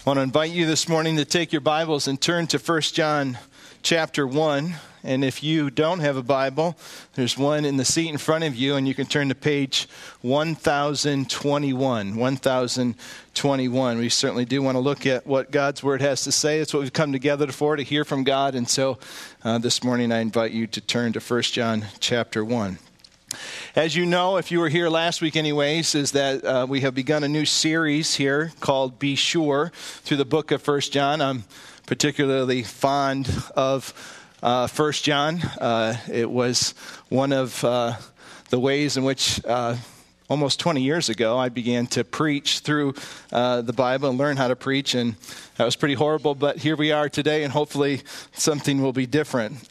I want to invite you this morning to take your Bibles and turn to 1 John chapter 1. And if you don't have a Bible, there's one in the seat in front of you, and you can turn to page 1021. 1021. We certainly do want to look at what God's Word has to say. It's what we've come together for, to hear from God. And so this morning I invite you to turn to 1 John chapter 1. As you know, if you were here last week anyways, is that we have begun a new series here called Be Sure through the book of 1 John. I'm particularly fond of 1 John. It was one of the ways in which almost 20 years ago I began to preach through the Bible and learn how to preach, and that was pretty horrible, but here we are today, and hopefully something will be different.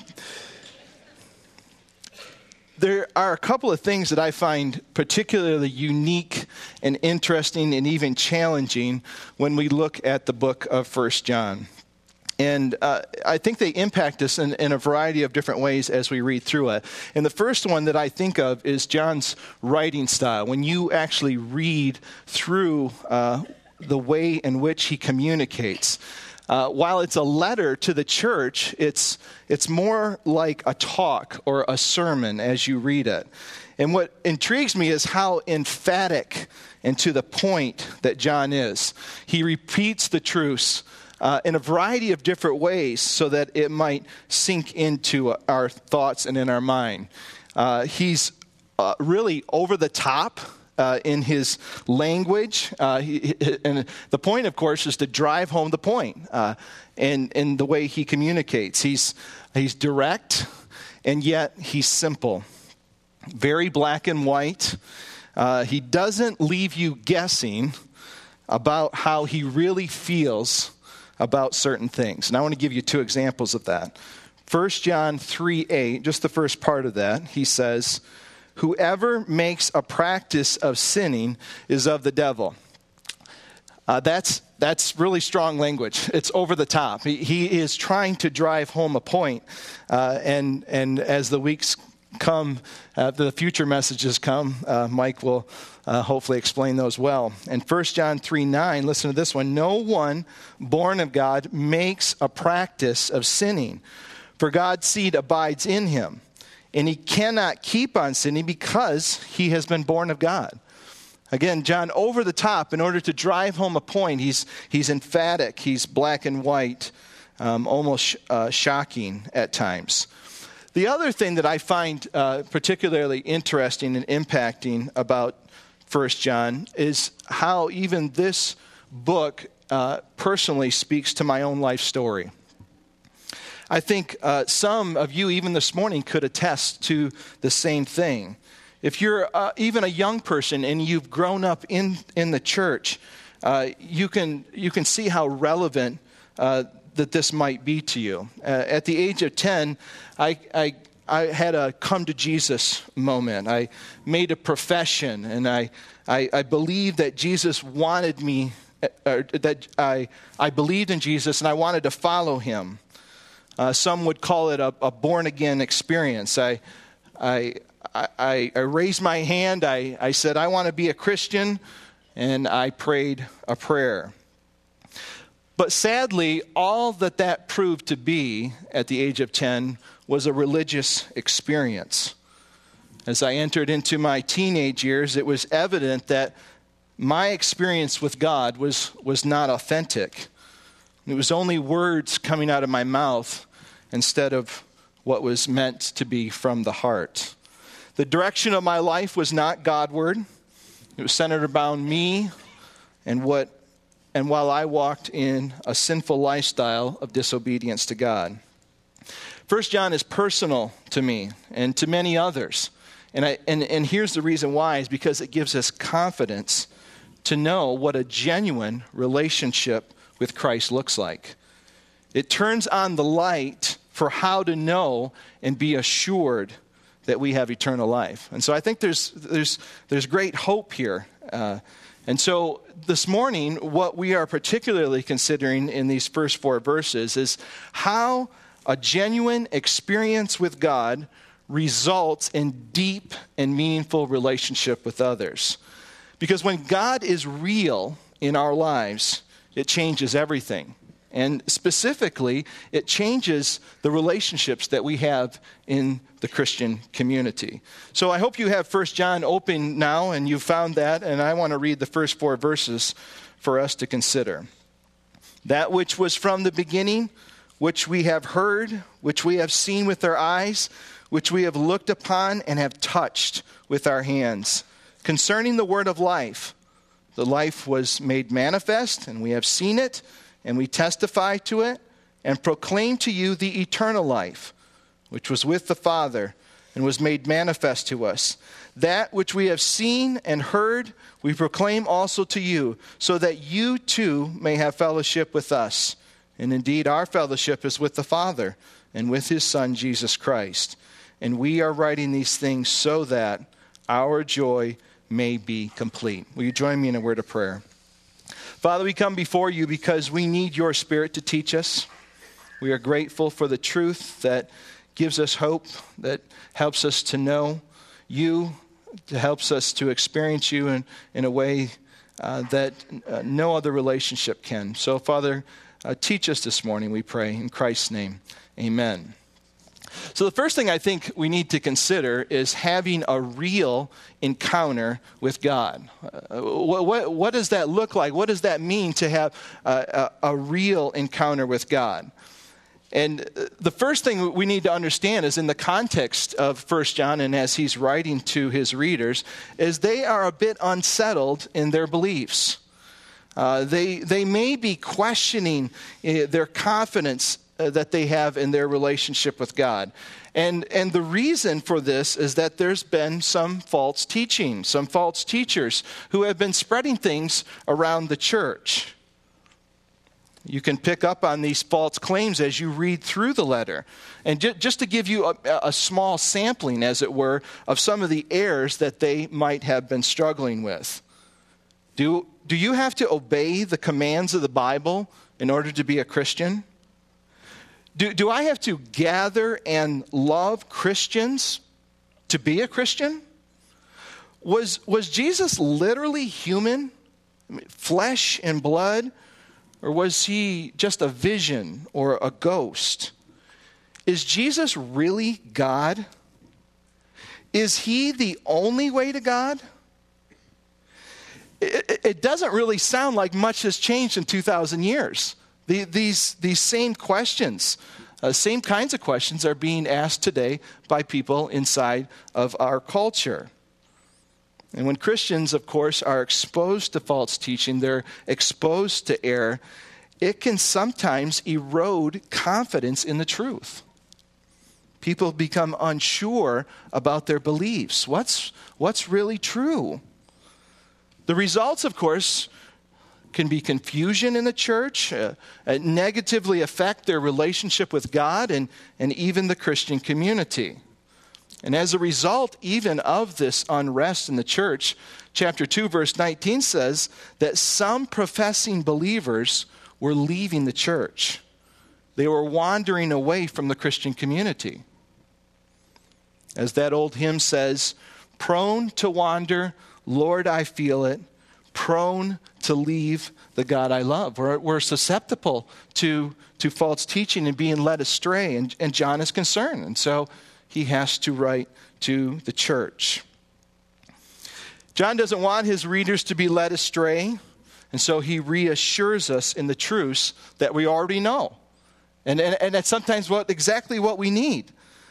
There are a couple of things that I find particularly unique and interesting and even challenging when we look at the book of 1 John. And I think they impact us in a variety of different ways as we read through it. And the first one that I think of is John's writing style. When you actually read through the way in which he communicates. While it's a letter to the church, it's more like a talk or a sermon as you read it. And what intrigues me is how emphatic and to the point that John is. He repeats the truths in a variety of different ways so that it might sink into our thoughts and in our mind. He's really over the top in his language, and the point, of course, is to drive home the point in the way he communicates. He's direct, and yet he's simple, very black and white. He doesn't leave you guessing about how he really feels about certain things. And I want to give you two examples of that. 1 John 3:8, just the first part of that, he says, "Whoever makes a practice of sinning is of the devil." That's really strong language. It's over the top. He is trying to drive home a point. And as the weeks come, the future messages come, Mike will hopefully explain those well. And 1 John 3:9, listen to this one. "No one born of God makes a practice of sinning, for God's seed abides in him. And he cannot keep on sinning because he has been born of God." Again, John, over the top in order to drive home a point. He's emphatic. He's black and white, almost shocking at times. The other thing that I find particularly interesting and impacting about 1 John is how even this book personally speaks to my own life story. I think some of you, even this morning, could attest to the same thing. If you're even a young person and you've grown up in the church, you can see how relevant that this might be to you. At the age of 10, I had a come to Jesus moment. I made a profession, and I believed that Jesus wanted me, that I believed in Jesus and I wanted to follow him. Some would call it a born-again experience. I raised my hand. I said, I want to be a Christian, and I prayed a prayer. But sadly, all that proved to be at the age of 10 was a religious experience. As I entered into my teenage years, it was evident that my experience with God was not authentic. It was only words coming out of my mouth instead of what was meant to be from the heart. The direction of my life was not Godward. It was centered around me and while I walked in a sinful lifestyle of disobedience to God. 1 John is personal to me and to many others. And here's the reason why, is because it gives us confidence to know what a genuine relationship with Christ looks like. It turns on the light for how to know and be assured that we have eternal life. And so I think there's great hope here. And so this morning, what we are particularly considering in these first 4 verses is how a genuine experience with God results in deep and meaningful relationship with others. Because when God is real in our lives, it changes everything. And specifically, it changes the relationships that we have in the Christian community. So I hope you have 1 John open now, and you've found that, and I want to read the first 4 verses for us to consider. That which was from the beginning, which we have heard, which we have seen with our eyes, which we have looked upon and have touched with our hands. Concerning the word of life, the life was made manifest, and we have seen it, and we testify to it, and proclaim to you the eternal life, which was with the Father, and was made manifest to us. That which we have seen and heard, we proclaim also to you, so that you too may have fellowship with us. And indeed, our fellowship is with the Father, and with his Son, Jesus Christ. And we are writing these things so that our joy may be complete. Will you join me in a word of prayer? Father, we come before you because we need your Spirit to teach us. We are grateful for the truth that gives us hope, that helps us to know you, that helps us to experience you in a way that no other relationship can. So, Father, teach us this morning, we pray. In Christ's name, amen. So the first thing I think we need to consider is having a real encounter with God. What does that look like? What does that mean to have a real encounter with God? And the first thing we need to understand is in the context of 1 John, and as he's writing to his readers, is they are a bit unsettled in their beliefs. They may be questioning their confidence that they have in their relationship with God. And the reason for this is that there's been some false teaching, some false teachers who have been spreading things around the church. You can pick up on these false claims as you read through the letter. And just to give you a small sampling, as it were, of some of the errors that they might have been struggling with. Do you have to obey the commands of the Bible in order to be a Christian? Do I have to gather and love Christians to be a Christian? Was Jesus literally human, flesh and blood, or was he just a vision or a ghost? Is Jesus really God? Is he the only way to God? It doesn't really sound like much has changed in 2,000 years. These same questions, same kinds of questions are being asked today by people inside of our culture. And when Christians, of course, are exposed to false teaching, they're exposed to error, it can sometimes erode confidence in the truth. People become unsure about their beliefs. What's really true? The results, of course, can be confusion in the church, negatively affect their relationship with God and even the Christian community. And as a result, even of this unrest in the church, chapter 2, verse 19 says that some professing believers were leaving the church. They were wandering away from the Christian community. As that old hymn says, prone to wander, Lord, I feel it, prone to leave the God I love. We're susceptible to false teaching and being led astray, and John is concerned. And so he has to write to the church. John doesn't want his readers to be led astray, and so he reassures us in the truths that we already know. And that's sometimes exactly what we need.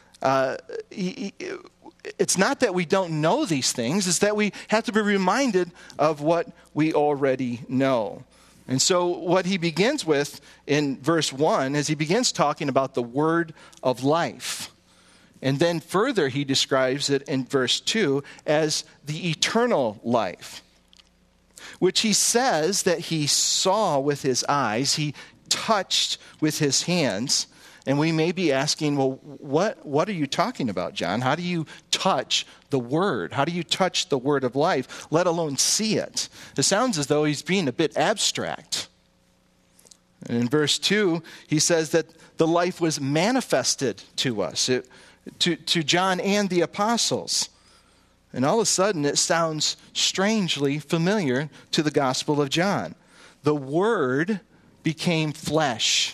It's not that we don't know these things, it's that we have to be reminded of what we already know. And so what he begins with in verse 1 is he begins talking about the word of life. And then further he describes it in verse 2 as the eternal life, which he says that he saw with his eyes, he touched with his hands. And we may be asking, well, what are you talking about, John? How do you touch the word? How do you touch the word of life, let alone see it? It sounds as though he's being a bit abstract. And in verse 2, he says that the life was manifested to us, to John and the apostles. And all of a sudden, it sounds strangely familiar to the Gospel of John. the Word became flesh.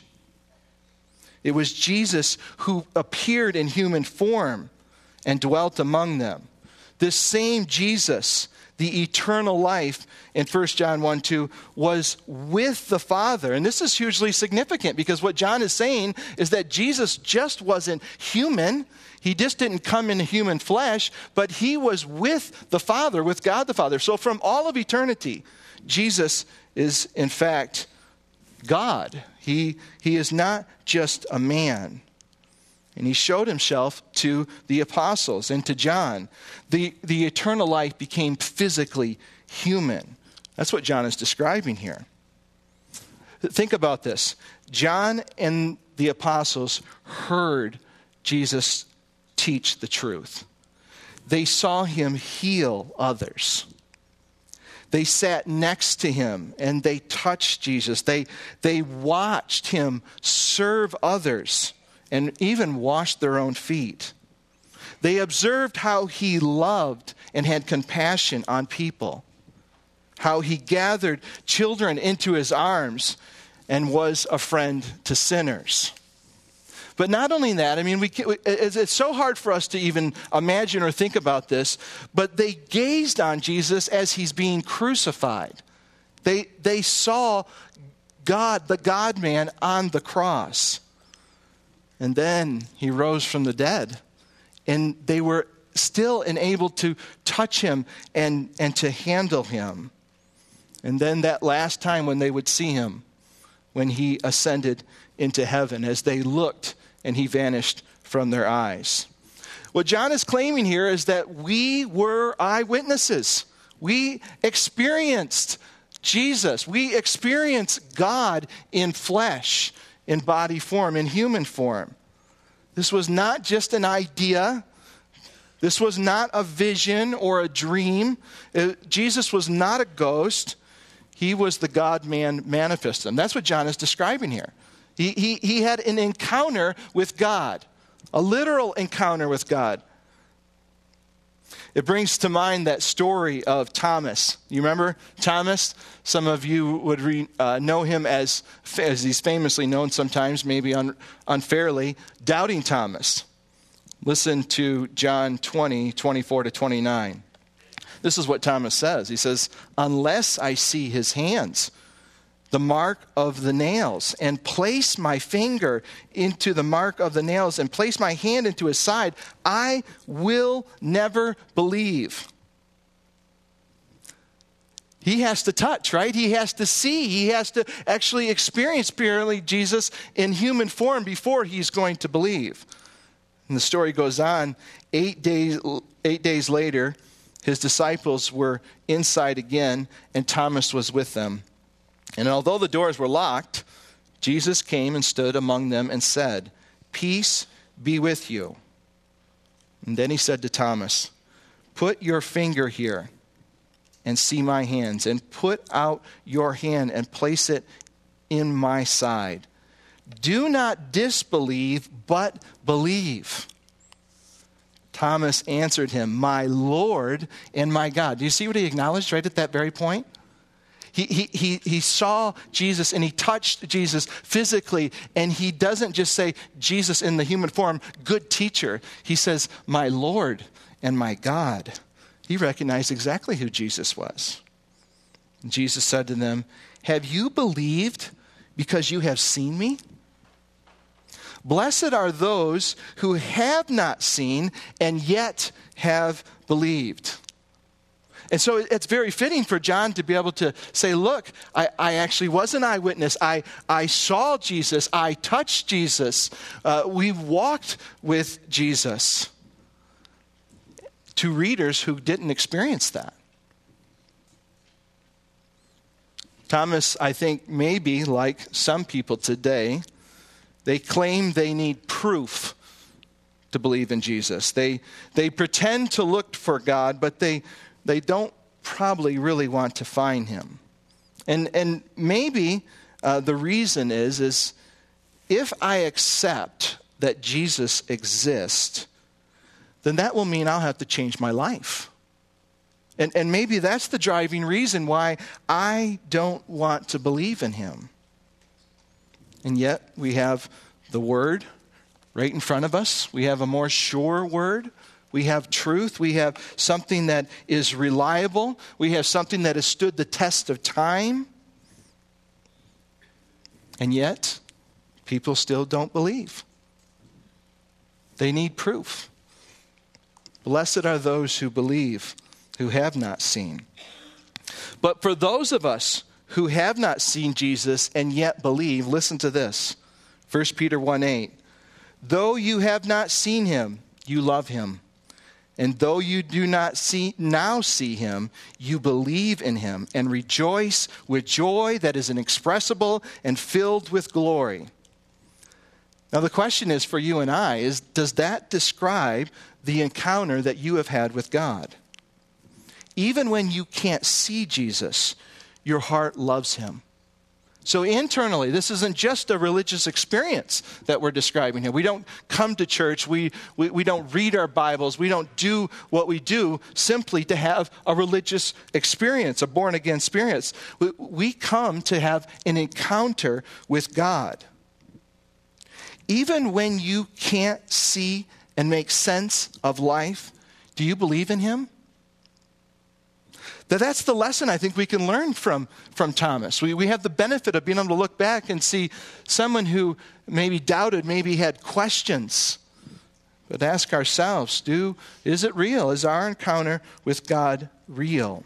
It was Jesus who appeared in human form and dwelt among them. This same Jesus, the eternal life in 1 John 1:2, was with the Father. And this is hugely significant because what John is saying is that Jesus just wasn't human. He just didn't come in human flesh, but he was with the Father, with God the Father. So from all of eternity, Jesus is in fact God. He is not just a man. And he showed himself to the apostles and to John. The eternal life became physically human. That's what John is describing here. Think about this. John and the apostles heard Jesus teach the truth. They saw him heal others. They sat next to him and they touched Jesus. They watched him serve others and even washed their own feet. They observed how he loved and had compassion on people, how he gathered children into his arms and was a friend to sinners. But not only that, I mean, it's so hard for us to even imagine or think about this, but they gazed on Jesus as he's being crucified. They saw God, the God-man, on the cross. And then he rose from the dead. And they were still enabled to touch him and to handle him. And then that last time when they would see him, when he ascended into heaven, as they looked and he vanished from their eyes. What John is claiming here is that we were eyewitnesses. We experienced Jesus. We experienced God in flesh, in body form, in human form. This was not just an idea. This was not a vision or a dream. Jesus was not a ghost. He was the God-man manifested. And that's what John is describing here. He had an encounter with God, a literal encounter with God. It brings to mind that story of Thomas. You remember Thomas? Some of you would know him as he's famously known sometimes, maybe unfairly, Doubting Thomas. Listen to John 20:24-29. This is what Thomas says. He says, "Unless I see his hands, the mark of the nails, and place my finger into the mark of the nails, and place my hand into his side, I will never believe." He has to touch, right? He has to see. He has to actually experience apparently Jesus in human form before he's going to believe. And the story goes on. 8 days later, his disciples were inside again, and Thomas was with them. And although the doors were locked, Jesus came and stood among them and said, "Peace be with you." And then he said to Thomas, "Put your finger here and see my hands, and put out your hand and place it in my side. Do not disbelieve, but believe." Thomas answered him, "My Lord and my God." Do you see what he acknowledged right at that very point? He saw Jesus and he touched Jesus physically, and he doesn't just say Jesus in the human form, good teacher. He says, "My Lord and my God." He recognized exactly who Jesus was. And Jesus said to them, "Have you believed because you have seen me? Blessed are those who have not seen and yet have believed." And so it's very fitting for John to be able to say, look, I actually was an eyewitness. I saw Jesus. I touched Jesus. We walked with Jesus. To readers who didn't experience that. Thomas, I think, maybe like some people today, they claim they need proof to believe in Jesus. They pretend to look for God, but they don't probably really want to find him. And maybe the reason is if I accept that Jesus exists, then that will mean I'll have to change my life. And maybe that's the driving reason why I don't want to believe in him. And yet we have the Word right in front of us. We have a more sure Word. We have truth. We have something that is reliable. We have something that has stood the test of time. And yet, people still don't believe. They need proof. Blessed are those who believe, who have not seen. But for those of us who have not seen Jesus and yet believe, listen to this. 1 Peter 1:8. Though you have not seen him, you love him. And though you do not see him, you believe in him and rejoice with joy that is inexpressible and filled with glory. Now the question is for you and I, does that describe the encounter that you have had with God? Even when you can't see Jesus, your heart loves him. So internally, this isn't just a religious experience that we're describing here. We don't come to church. We don't read our Bibles. We don't do what we do simply to have a religious experience, a born-again experience. We come to have an encounter with God. Even when you can't see and make sense of life, do you believe in him? That's the lesson I think we can learn from Thomas. We have the benefit of being able to look back and see someone who maybe doubted, maybe had questions. But ask ourselves, is it real? Is our encounter with God real?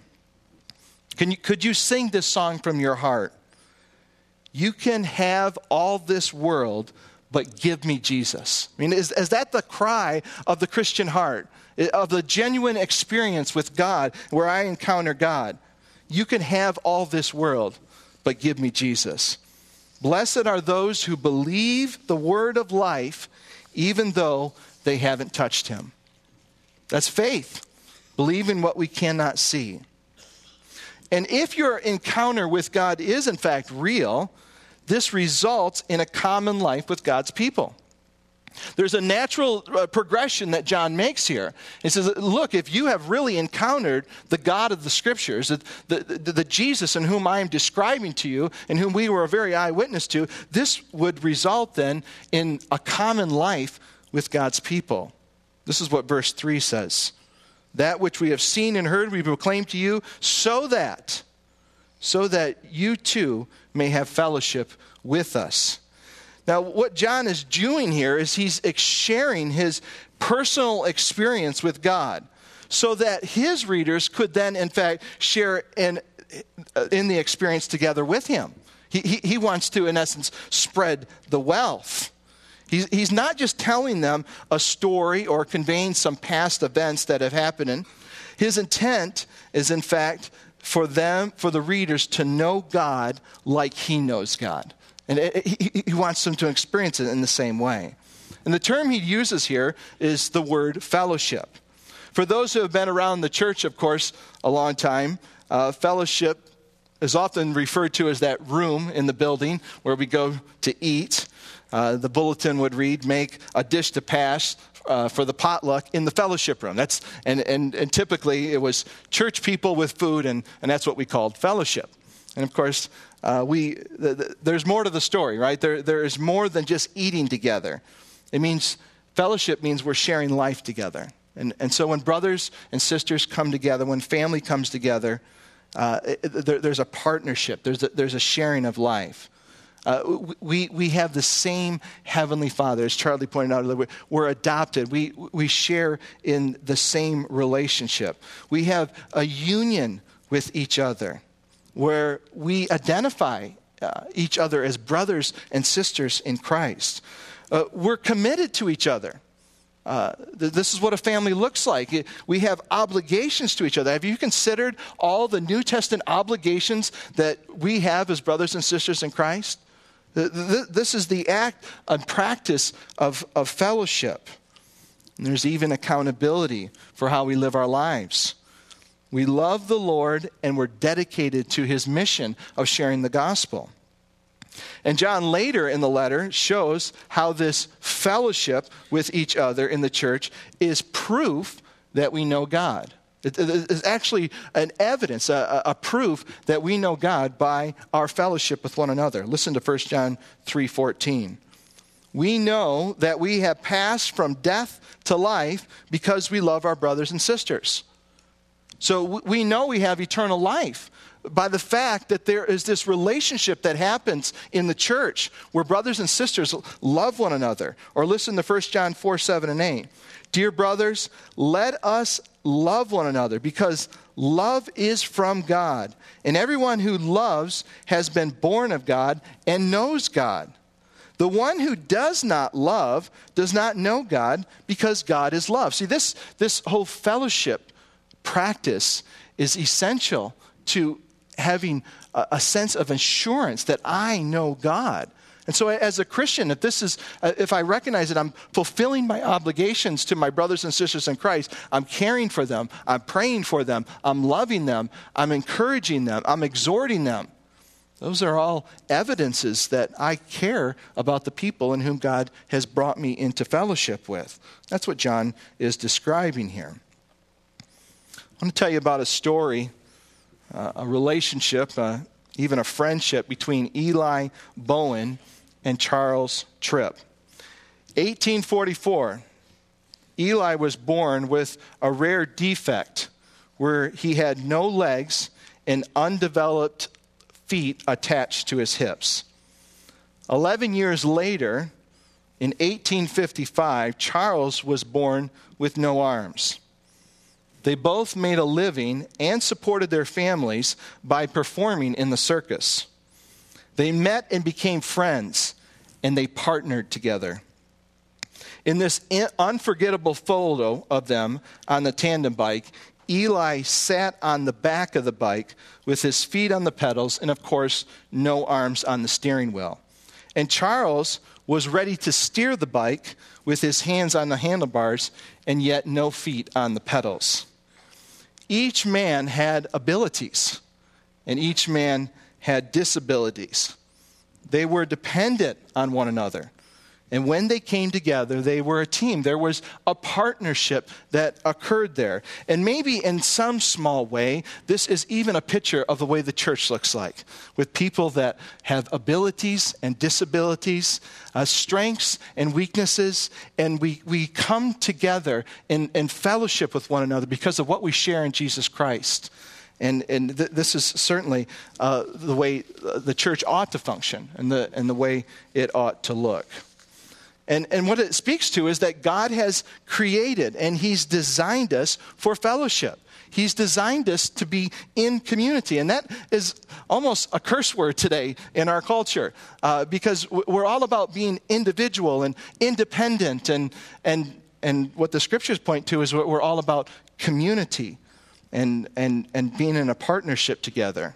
Could you sing this song from your heart? You can have all this world, but give me Jesus. I mean, is that the cry of the Christian heart? Of the genuine experience with God, where I encounter God? You can have all this world, but give me Jesus. Blessed are those who believe the word of life, even though they haven't touched him. That's faith, believing what we cannot see. And if your encounter with God is in fact real, this results in a common life with God's people. There's a natural progression that John makes here. He says, look, if you have really encountered the God of the Scriptures, the Jesus in whom I am describing to you, and whom we were a very eyewitness to, this would result then in a common life with God's people. This is what verse 3 says. That which we have seen and heard we proclaim to you, so that you too may have fellowship with us. Now, what John is doing here is he's sharing his personal experience with God so that his readers could then, in fact, share in the experience together with him. He wants to, in essence, spread the wealth. He's not just telling them a story or conveying some past events that have happened. His intent is, in fact, for the readers to know God like he knows God. And he wants them to experience it in the same way. And the term he uses here is the word fellowship. For those who have been around the church, of course, a long time, fellowship is often referred to as that room in the building where we go to eat. The bulletin would read, make a dish to pass for the potluck in the fellowship room. And typically it was church people with food, and that's what we called fellowship. And of course, there's more to the story, right? There is more than just eating together. Fellowship means we're sharing life together. And so when brothers and sisters come together, when family comes together, there's a partnership. There's a sharing of life. We have the same Heavenly Father, as Charlie pointed out. We're adopted. We share in the same relationship. We have a union with each other, where we identify each other as brothers and sisters in Christ. We're committed to each other. This is what a family looks like. We have obligations to each other. Have you considered all the New Testament obligations that we have as brothers and sisters in Christ? This is the act and practice of fellowship. And there's even accountability for how we live our lives. We love the Lord, and we're dedicated to his mission of sharing the gospel. And John later in the letter shows how this fellowship with each other in the church is proof that we know God. It is actually an evidence, a proof that we know God by our fellowship with one another. Listen to 1 John 3:14. We know that we have passed from death to life because we love our brothers and sisters. So we know we have eternal life by the fact that there is this relationship that happens in the church where brothers and sisters love one another. Or listen to 1 John 4:7 and 8. Dear brothers, let us love one another because love is from God. And everyone who loves has been born of God and knows God. The one who does not love does not know God because God is love. See, this whole fellowship practice is essential to having a sense of assurance that I know God. And so as a Christian, if I recognize that I'm fulfilling my obligations to my brothers and sisters in Christ, I'm caring for them, I'm praying for them, I'm loving them, I'm encouraging them, I'm exhorting them. Those are all evidences that I care about the people in whom God has brought me into fellowship with. That's what John is describing here. I want to tell you about a story, a relationship, even a friendship between Eli Bowen and Charles Tripp. 1844, Eli was born with a rare defect where he had no legs and undeveloped feet attached to his hips. 11 years later, in 1855, Charles was born with no arms. They both made a living and supported their families by performing in the circus. They met and became friends, and they partnered together. In this unforgettable photo of them on the tandem bike, Eli sat on the back of the bike with his feet on the pedals and, of course, no arms on the steering wheel. And Charles was ready to steer the bike with his hands on the handlebars and yet no feet on the pedals. Each man had abilities, and each man had disabilities. They were dependent on one another. And when they came together, they were a team. There was a partnership that occurred there. And maybe in some small way, this is even a picture of the way the church looks like, with people that have abilities and disabilities, strengths and weaknesses, and we come together in fellowship with one another because of what we share in Jesus Christ. And this is certainly the way the church ought to function and the way it ought to look. And what it speaks to is that God has created and He's designed us for fellowship. He's designed us to be in community. And that is almost a curse word today in our culture because we're all about being individual and independent. And what the scriptures point to is we're all about community and being in a partnership together.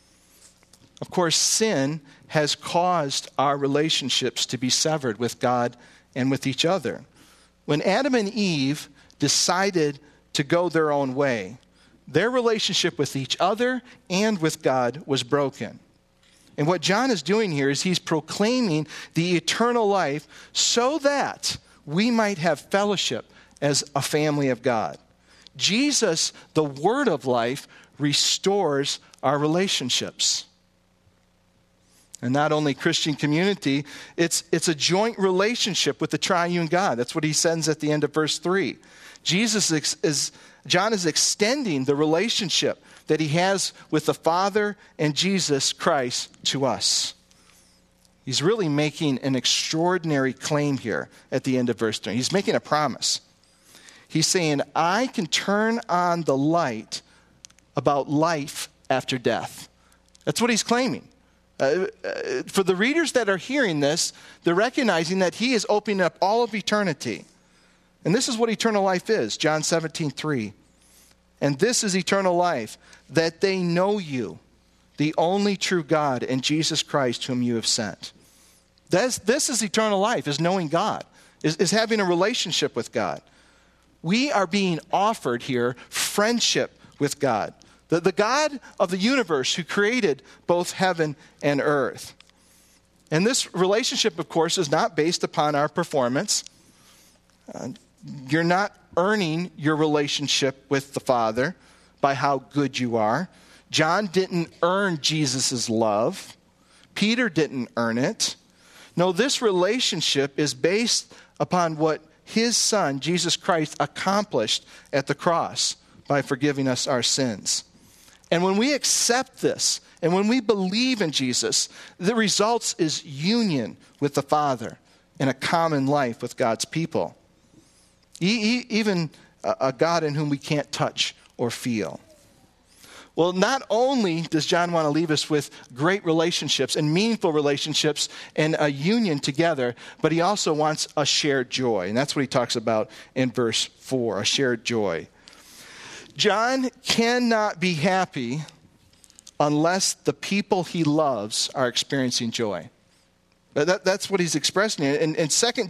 Of course, sin has caused our relationships to be severed with God and with each other. When Adam and Eve decided to go their own way, their relationship with each other and with God was broken. And what John is doing here is he's proclaiming the eternal life so that we might have fellowship as a family of God. Jesus, the Word of life, restores our relationships. And not only Christian community, it's a joint relationship with the triune God. That's what he says at the end of verse 3. John is extending the relationship that he has with the Father and Jesus Christ to us. He's really making an extraordinary claim here at the end of verse 3. He's making a promise. He's saying, I can turn on the light about life after death. That's what he's claiming. For the readers that are hearing this, they're recognizing that he is opening up all of eternity. And this is what eternal life is, John 17:3. And this is eternal life, that they know you, the only true God, and Jesus Christ whom you have sent. This is eternal life, is knowing God, is having a relationship with God. We are being offered here friendship with God. The God of the universe who created both heaven and earth. And this relationship, of course, is not based upon our performance. You're not earning your relationship with the Father by how good you are. John didn't earn Jesus' love. Peter didn't earn it. No, this relationship is based upon what his Son, Jesus Christ, accomplished at the cross by forgiving us our sins. And when we accept this, and when we believe in Jesus, the results is union with the Father and a common life with God's people. Even a God in whom we can't touch or feel. Well, not only does John want to leave us with great relationships and meaningful relationships and a union together, but he also wants a shared joy. And that's what he talks about in verse 4, a shared joy. John cannot be happy unless the people he loves are experiencing joy. That's what he's expressing. In the second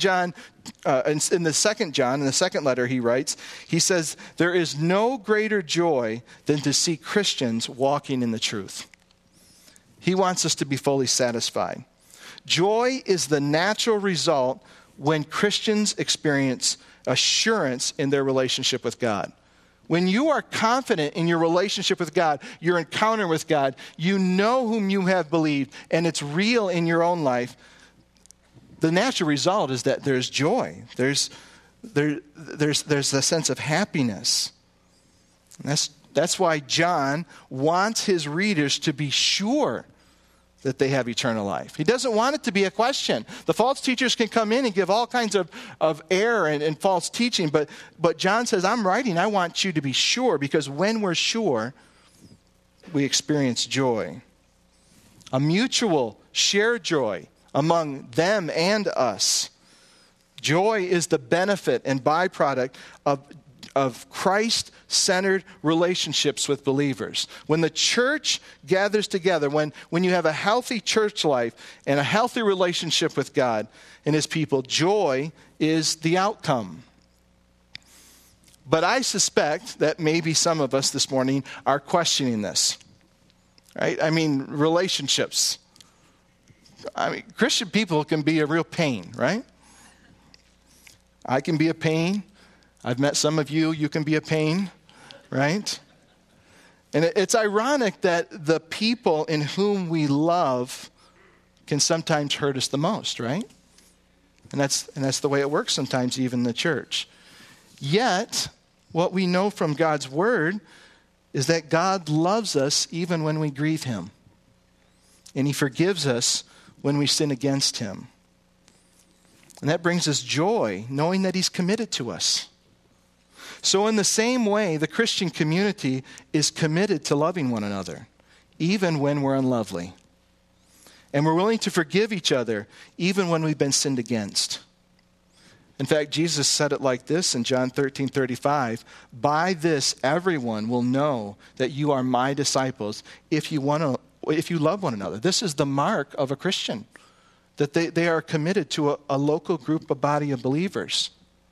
letter he writes, he says, there is no greater joy than to see Christians walking in the truth. He wants us to be fully satisfied. Joy is the natural result when Christians experience assurance in their relationship with God. When you are confident in your relationship with God, your encounter with God, you know whom you have believed, and it's real in your own life, the natural result is that there's joy. There's a sense of happiness. And that's why John wants his readers to be sure that they have eternal life. He doesn't want it to be a question. The false teachers can come in and give all kinds of error and false teaching, but John says, I want you to be sure, because when we're sure, we experience joy. A mutual shared joy among them and us. Joy is the benefit and byproduct of Christ-centered relationships with believers. When the church gathers together, when you have a healthy church life and a healthy relationship with God and his people, joy is the outcome. But I suspect that maybe some of us this morning are questioning this. Right? I mean, relationships. Christian people can be a real pain, right? I can be a pain. I've met some of you. You can be a pain, right? And it's ironic that the people in whom we love can sometimes hurt us the most, right? And that's the way it works sometimes, even in the church. Yet, what we know from God's word is that God loves us even when we grieve him. And he forgives us when we sin against him. And that brings us joy, knowing that he's committed to us. So in the same way, the Christian community is committed to loving one another, even when we're unlovely. And we're willing to forgive each other, even when we've been sinned against. In fact, Jesus said it like this in John 13:35, by this everyone will know that you are my disciples if you love one another. This is the mark of a Christian, that they are committed to a local group, a body of believers.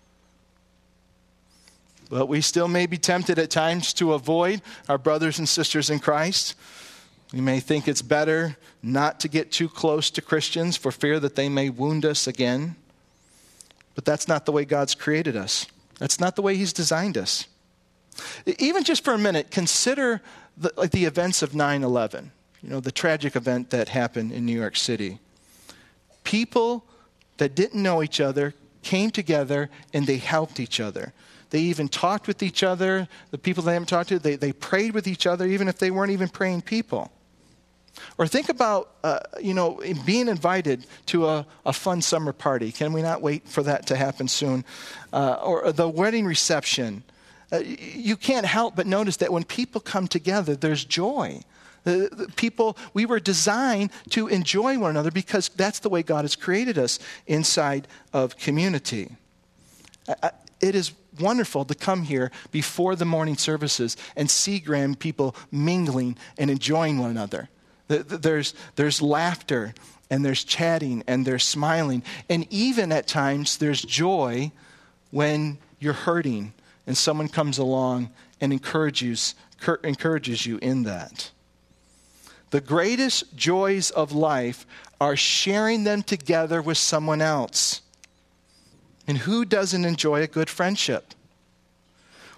But we still may be tempted at times to avoid our brothers and sisters in Christ. We may think it's better not to get too close to Christians for fear that they may wound us again. But that's not the way God's created us. That's not the way he's designed us. Even just for a minute, consider the events of 9/11. The tragic event that happened in New York City. People that didn't know each other came together and they helped each other. They even talked with each other. The people they haven't talked to, they prayed with each other, even if they weren't even praying people. Or think about, being invited to a fun summer party. Can we not wait for that to happen soon? Or the wedding reception. You can't help but notice that when people come together, there's joy. The people, we were designed to enjoy one another because that's the way God has created us inside of community. It is wonderful to come here before the morning services and see grand people mingling and enjoying one another. There's laughter and there's chatting and there's smiling. And even at times there's joy when you're hurting and someone comes along and encourages you in that. The greatest joys of life are sharing them together with someone else. And who doesn't enjoy a good friendship?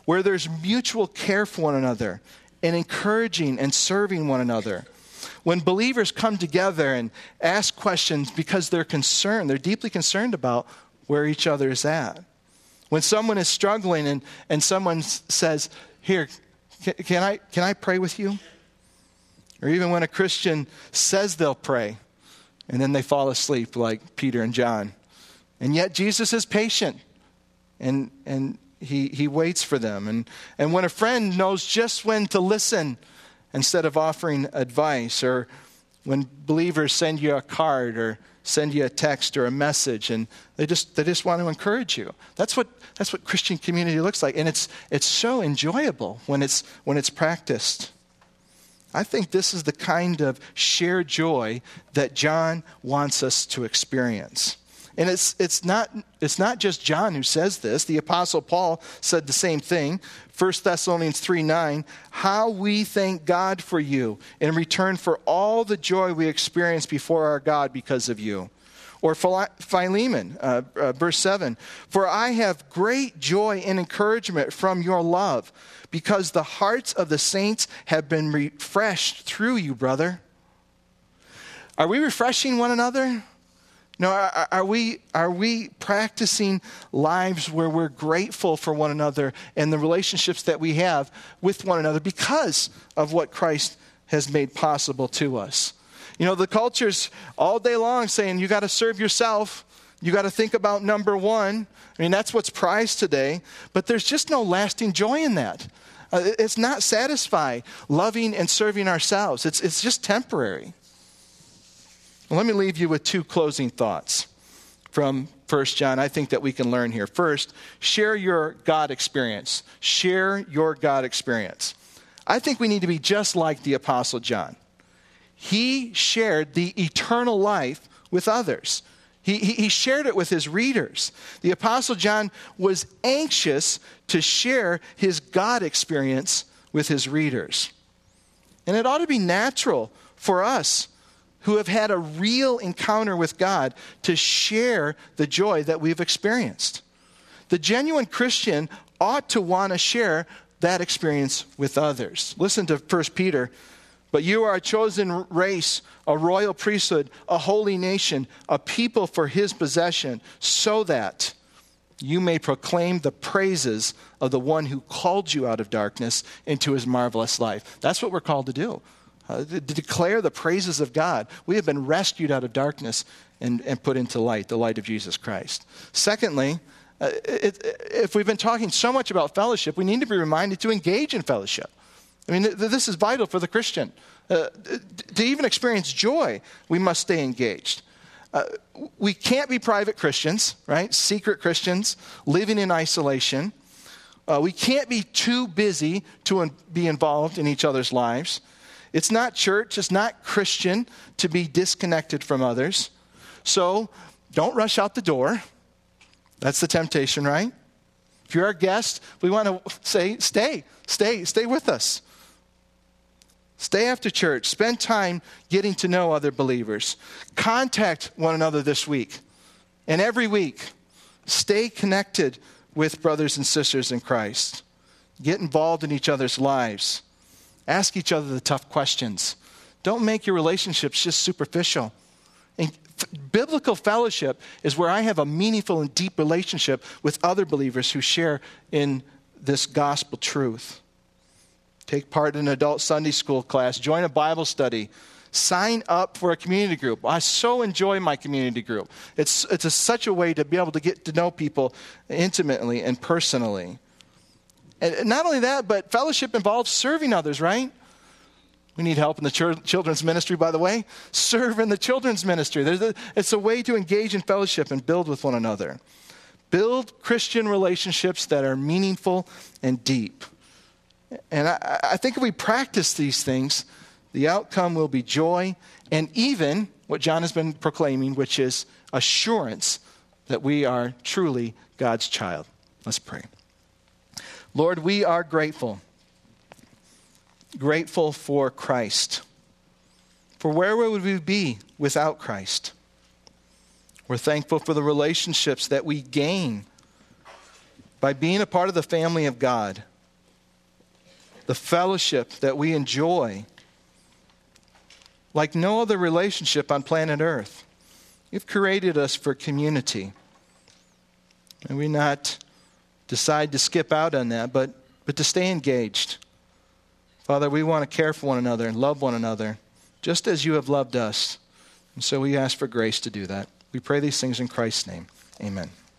where there's mutual care for one another and encouraging and serving one another. When believers come together and ask questions because they're concerned, they're deeply concerned about where each other is at. When someone is struggling and someone says, here, can I pray with you? Or even when a Christian says they'll pray and then they fall asleep like Peter and John. And yet Jesus is patient and he waits for them. And when a friend knows just when to listen instead of offering advice, or when believers send you a card or send you a text or a message and they just want to encourage you. That's what Christian community looks like. And it's so enjoyable when it's practiced. I think this is the kind of shared joy that John wants us to experience. And it's not just John who says this. The Apostle Paul said the same thing. 1 Thessalonians 3:9, how we thank God for you in return for all the joy we experience before our God because of you. Or Philemon, verse 7, for I have great joy and encouragement from your love, because the hearts of the saints have been refreshed through you, brother. Are we refreshing one another? No, are we practicing lives where we're grateful for one another and the relationships that we have with one another because of what Christ has made possible to us? You know, the culture's all day long saying you got to serve yourself. You got to think about number one. I mean, that's what's prized today. But there's just no lasting joy in that. It's not satisfying loving and serving ourselves. It's just temporary. Well, let me leave you with two closing thoughts from 1 John I think that we can learn here. First, share your God experience. Share your God experience. I think we need to be just like the Apostle John. He shared the eternal life with others. He shared it with his readers. The Apostle John was anxious to share his God experience with his readers. And it ought to be natural for us who have had a real encounter with God to share the joy that we've experienced. The genuine Christian ought to want to share that experience with others. Listen to 1 Peter. But you are a chosen race, a royal priesthood, a holy nation, a people for his possession, so that you may proclaim the praises of the one who called you out of darkness into his marvelous light. That's what we're called to do. To declare the praises of God. We have been rescued out of darkness and put into light, the light of Jesus Christ. Secondly, if we've been talking so much about fellowship, we need to be reminded to engage in fellowship. I mean, this is vital for the Christian. To even experience joy, we must stay engaged. We can't be private Christians, right? Secret Christians, living in isolation. We can't be too busy to be involved in each other's lives. It's not church, it's not Christian to be disconnected from others. So don't rush out the door. That's the temptation, right? If you're our guest, we want to say, stay with us. Stay after church. Spend time getting to know other believers. Contact one another this week and every week. Stay connected with brothers and sisters in Christ. Get involved in each other's lives. Ask each other the tough questions. Don't make your relationships just superficial. And biblical fellowship is where I have a meaningful and deep relationship with other believers who share in this gospel truth. Take part in an adult Sunday school class. Join a Bible study. Sign up for a community group. I so enjoy my community group. It's such a way to be able to get to know people intimately and personally. And not only that, but fellowship involves serving others, right? We need help in the children's ministry, by the way. Serve in the children's ministry. It's a way to engage in fellowship and build with one another. Build Christian relationships that are meaningful and deep. And I think if we practice these things, the outcome will be joy and even what John has been proclaiming, which is assurance that we are truly God's child. Let's pray. Lord, we are grateful for Christ. For where would we be without Christ? We're thankful for the relationships that we gain by being a part of the family of God. the fellowship that we enjoy like no other relationship on planet Earth. You've created us for community. And we not decide to skip out on that, but to stay engaged. Father, we want to care for one another and love one another, just as you have loved us. And so we ask for grace to do that. We pray these things in Christ's name. Amen.